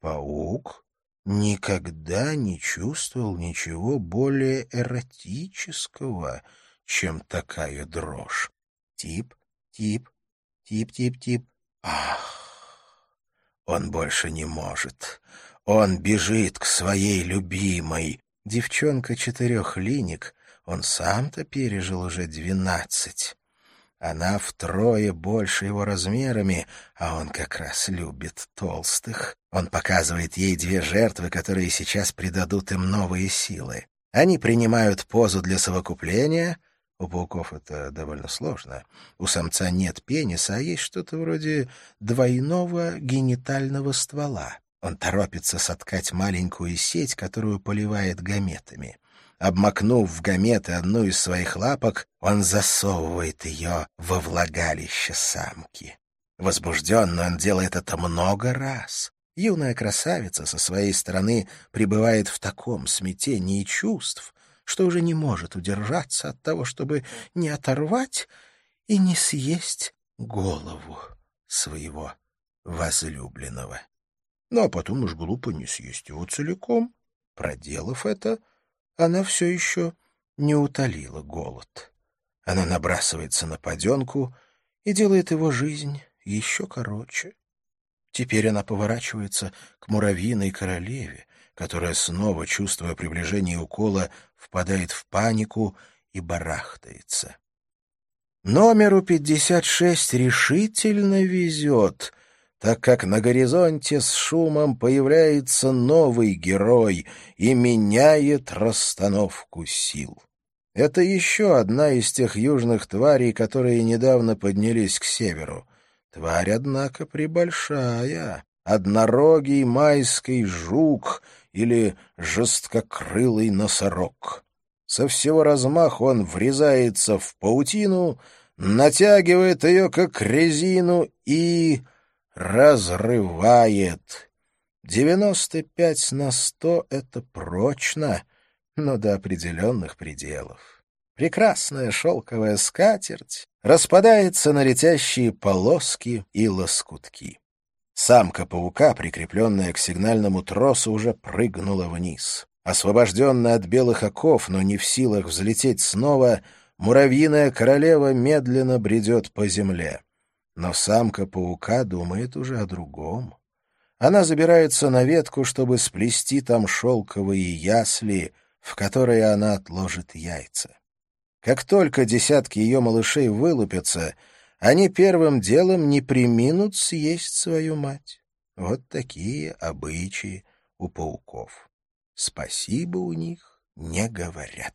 Паук никогда не чувствовал ничего более эротического, чем такая дрожь. Тип, тип, тип-тип-тип. Ах! Он больше не может. Он бежит к своей любимой. Девчонка 4 линек, он сам-то пережил уже 12. Она втрое больше его размерами, а он как раз любит толстых. Он показывает ей 2 жертвы, которые сейчас придадут им новые силы. Они принимают позу для совокупления. У пауков это довольно сложно. У самца нет пениса, а есть что-то вроде двойного генитального ствола. Он торопится соткать маленькую сеть, которую поливает гаметами. Обмакнув в гаметы одну из своих лапок, он засовывает ее во влагалище самки. Возбужденно он делает это много раз. Юная красавица со своей стороны пребывает в таком смятении чувств, что уже не может удержаться от того, чтобы не оторвать и не съесть голову своего возлюбленного. Ну, а потом уж глупо не съесть его целиком. Проделав это, она все еще не утолила голод. Она набрасывается на подонку и делает его жизнь еще короче. Теперь она поворачивается к муравьиной королеве, которая, снова чувствуя приближение укола, впадает в панику и барахтается. Номеру 56 решительно везет, так как на горизонте с шумом появляется новый герой и меняет расстановку сил. Это еще одна из тех южных тварей, которые недавно поднялись к северу. Тварь, однако, прибольшая. Однорогий майский жук или жесткокрылый носорог. Со всего размаху он врезается в паутину, натягивает ее как резину и разрывает. 95/100 — это прочно, но до определенных пределов. Прекрасная шелковая скатерть распадается на летящие полоски и лоскутки. Самка паука, прикрепленная к сигнальному тросу, уже прыгнула вниз. Освобожденная от белых оков, но не в силах взлететь снова, муравьиная королева медленно бредет по земле. Но самка паука думает уже о другом. Она забирается на ветку, чтобы сплести там шелковые ясли, в которые она отложит яйца. Как только десятки ее малышей вылупятся, они первым делом не преминут съесть свою мать. Вот такие обычаи у пауков. Спасибо у них не говорят.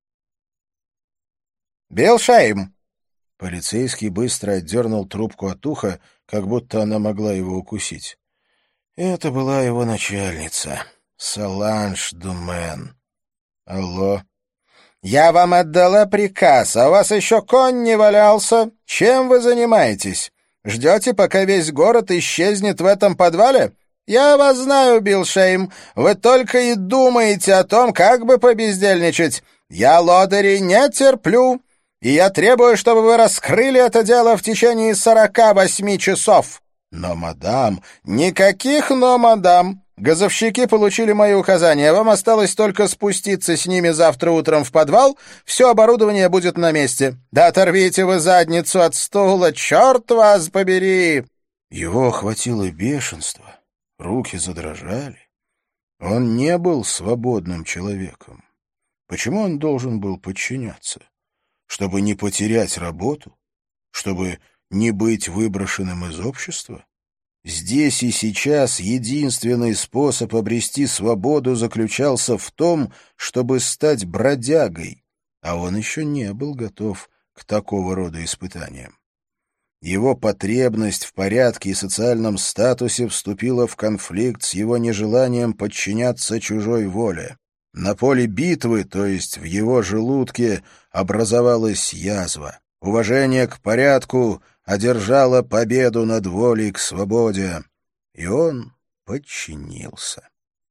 «Белшайм!» Полицейский быстро отдернул трубку от уха, как будто она могла его укусить. Это была его начальница, Соланж Думен. «Алло?» «Я вам отдала приказ, а у вас еще конь не валялся. Чем вы занимаетесь? Ждете, пока весь город исчезнет в этом подвале? Я вас знаю, Билшейм, вы только и думаете о том, как бы побездельничать. Я лодырей не терплю, и я требую, чтобы вы раскрыли это дело в течение 48 часов». «Но, мадам...» «Никаких «но», мадам. Газовщики получили мои указания. Вам осталось только спуститься с ними завтра утром в подвал. Все оборудование будет на месте. Да оторвите вы задницу от стула, черт вас побери!» Его охватило бешенство. Руки задрожали. Он не был свободным человеком. Почему он должен был подчиняться? Чтобы не потерять работу? Чтобы не быть выброшенным из общества? Здесь и сейчас единственный способ обрести свободу заключался в том, чтобы стать бродягой, а он еще не был готов к такого рода испытаниям. Его потребность в порядке и социальном статусе вступила в конфликт с его нежеланием подчиняться чужой воле. На поле битвы, то есть в его желудке, образовалась язва. Уважение к порядку одержало победу над волей к свободе, и он подчинился.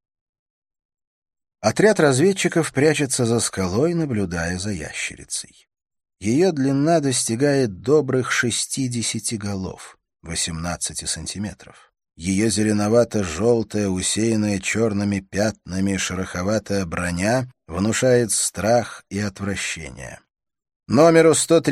Отряд разведчиков прячется за скалой, наблюдая за ящерицей. Ее длина достигает добрых 60 голов, 18 сантиметров. Ее зеленовато-желтая, усеянная черными пятнами шероховатая броня внушает страх и отвращение. Номеру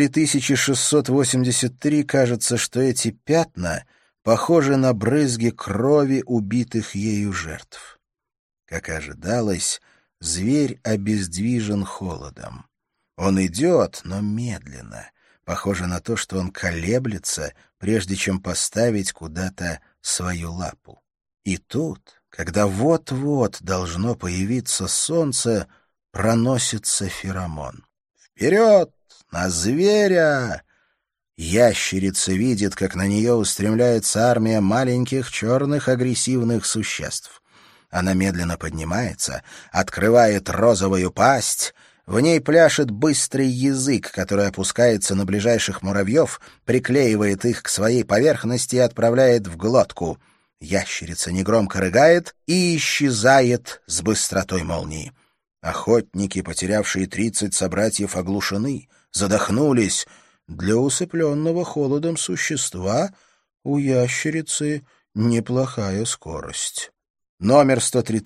103683 кажется, что эти пятна похожи на брызги крови убитых ею жертв. Как ожидалось, зверь обездвижен холодом. Он идет, но медленно. Похоже на то, что он колеблется, прежде чем поставить куда-то свою лапу. И тут, когда вот-вот должно появиться солнце, проносится феромон. «Вперед! На зверя!» Ящерица видит, как на нее устремляется армия маленьких черных агрессивных существ. Она медленно поднимается, открывает розовую пасть. В ней пляшет быстрый язык, который опускается на ближайших муравьев, приклеивает их к своей поверхности и отправляет в глотку. Ящерица негромко рыгает и исчезает с быстротой молнии. Охотники, потерявшие 30 собратьев, оглушены, задохнулись. Для усыпленного холодом существа у ящерицы неплохая скорость. Номер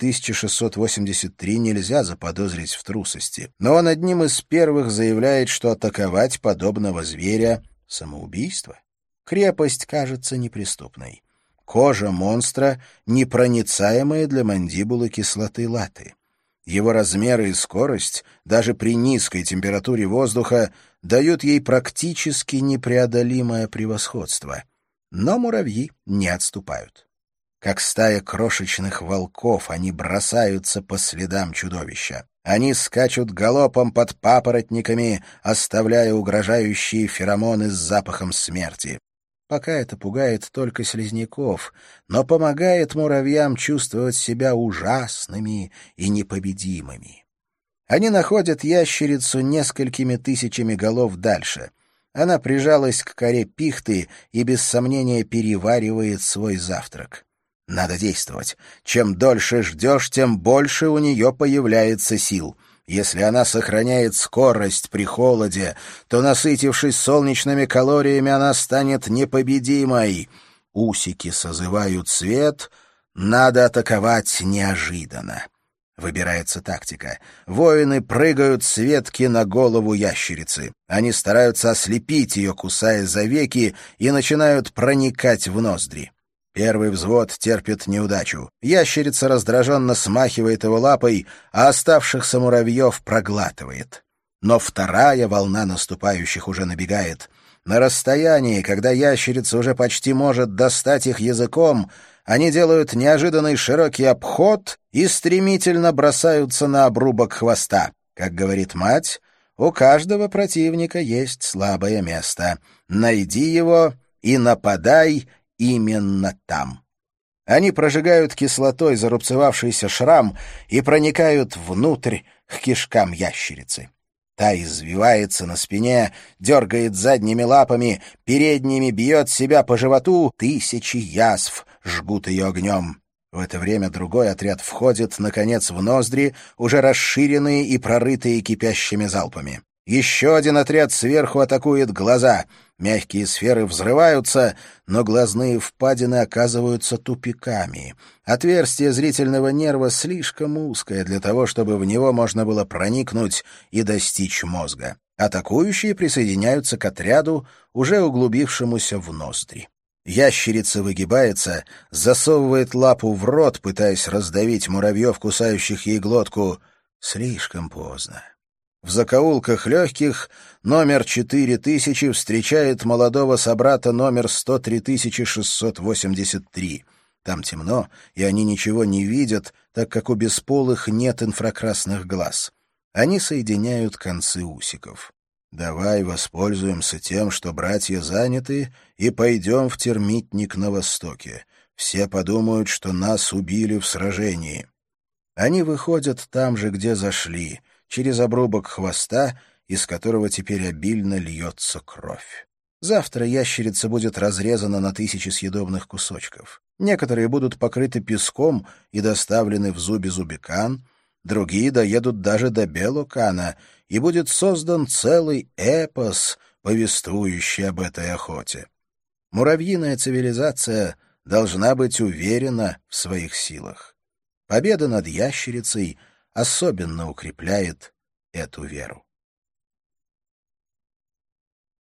103683 нельзя заподозрить в трусости, но он одним из первых заявляет, что атаковать подобного зверя — самоубийство. Крепость кажется неприступной. Кожа монстра непроницаемая для мандибулы кислоты латы. Его размеры и скорость, даже при низкой температуре воздуха, дают ей практически непреодолимое превосходство. Но муравьи не отступают. Как стая крошечных волков, они бросаются по следам чудовища. Они скачут галопом под папоротниками, оставляя угрожающие феромоны с запахом смерти. Пока это пугает только слизняков, но помогает муравьям чувствовать себя ужасными и непобедимыми. Они находят ящерицу несколькими тысячами голов дальше. Она прижалась к коре пихты и без сомнения переваривает свой завтрак. Надо действовать. Чем дольше ждешь, тем больше у нее появляется сил. Если она сохраняет скорость при холоде, то, насытившись солнечными калориями, она станет непобедимой. Усики созывают свет, надо атаковать неожиданно. Выбирается тактика. Воины прыгают с ветки на голову ящерицы. Они стараются ослепить ее, кусая за веки, и начинают проникать в ноздри. Первый взвод терпит неудачу. Ящерица раздраженно смахивает его лапой, а оставшихся муравьев проглатывает. Но вторая волна наступающих уже набегает. На расстоянии, когда ящерица уже почти может достать их языком, они делают неожиданный широкий обход и стремительно бросаются на обрубок хвоста. Как говорит мать, у каждого противника есть слабое место. Найди его и нападай именно там. Они прожигают кислотой зарубцевавшийся шрам и проникают внутрь к кишкам ящерицы. Та извивается на спине, дергает задними лапами, передними бьет себя по животу, тысячи язв жгут ее огнем. В это время другой отряд входит, наконец, в ноздри, уже расширенные и прорытые кипящими залпами. Еще один отряд сверху атакует глаза. Мягкие сферы взрываются, но глазные впадины оказываются тупиками. Отверстие зрительного нерва слишком узкое для того, чтобы в него можно было проникнуть и достичь мозга. Атакующие присоединяются к отряду, уже углубившемуся в ноздри. Ящерица выгибается, засовывает лапу в рот, пытаясь раздавить муравьев, кусающих ей глотку. Слишком поздно. В закоулках легких номер 4000 встречает молодого собрата номер 103683. Там темно, и они ничего не видят, так как у бесполых нет инфракрасных глаз. Они соединяют концы усиков. «Давай воспользуемся тем, что братья заняты, и пойдем в термитник на востоке. Все подумают, что нас убили в сражении». Они выходят там же, где зашли, через обрубок хвоста, из которого теперь обильно льется кровь. Завтра ящерица будет разрезана на 1000 съедобных кусочков. Некоторые будут покрыты песком и доставлены в Зуби-Зубикан, другие доедут даже до Белокана, и будет создан целый эпос, повествующий об этой охоте. Муравьиная цивилизация должна быть уверена в своих силах. Победа над ящерицей особенно укрепляет эту веру.